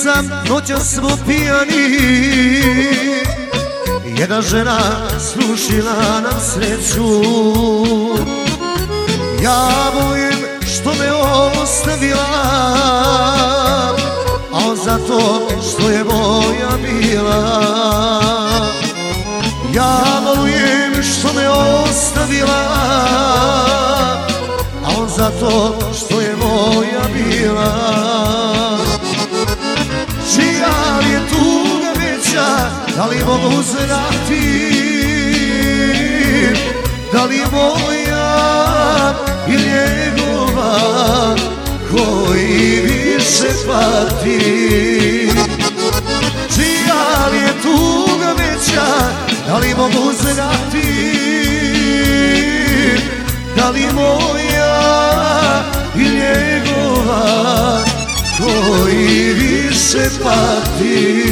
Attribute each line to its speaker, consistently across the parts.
Speaker 1: dvojica noćas smo pijani, jedna žena slušila nam sreću. Ja volim što me ostavila, a on zato što je moja bila. Ja volim što me ostavila, a on zato što je moja bila. Čija je tuga veća, da li mogu znati, da li moja ili njegova, koji više pati. Čija je tuga veća, da li mogu znati, da li moja ili njegova, koji više pati.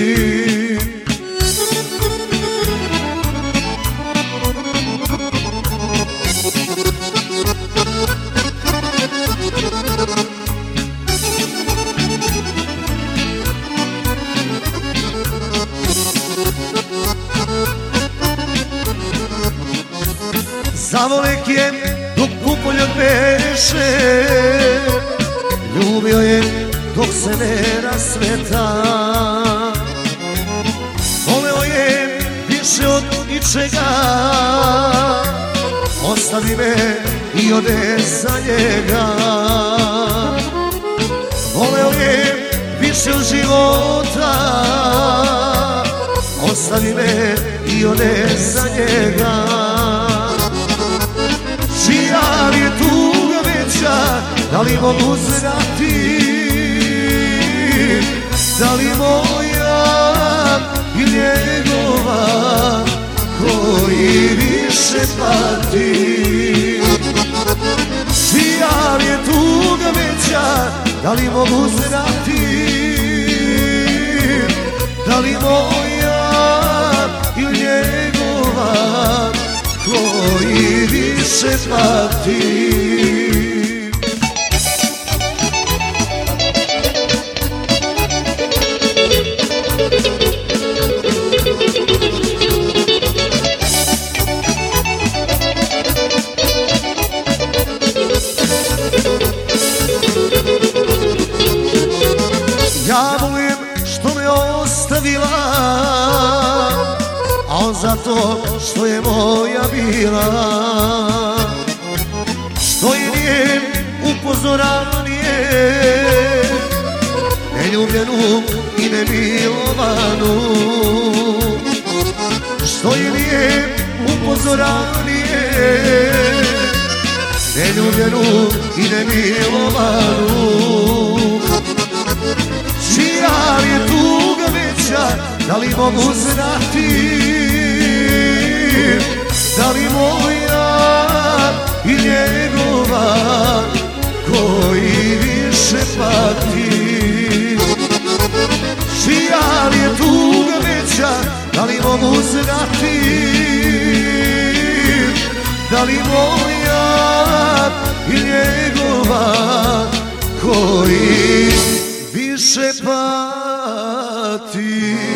Speaker 1: Zavolek je dok kupoljak beše, ljubio je dok se ne rasveta. Voleo je više od ničega, ostavi me i ode za njega. Voleo je više od života, ostavi me i ode za njega. Čija li je tuga veća, da li mogu znati, da li moja ili njegova, koji više pati. Čija li je tuga veća, da li mogu znati, da li moja ili njegova, koji više pati. Ja volim što me ostavila, a on zato što je moja bila. Što je njen upozoravanje, neljubljenu i nemilovanu. Što je njen upozoravanje, neljubljenu i nemilovanu. Čija li je tuga veća, da li mogu znati, da li moja i njegova, koji više pati. Čija li je tuga veća, da li mogu znati, da li moja i njegova, koji više pati.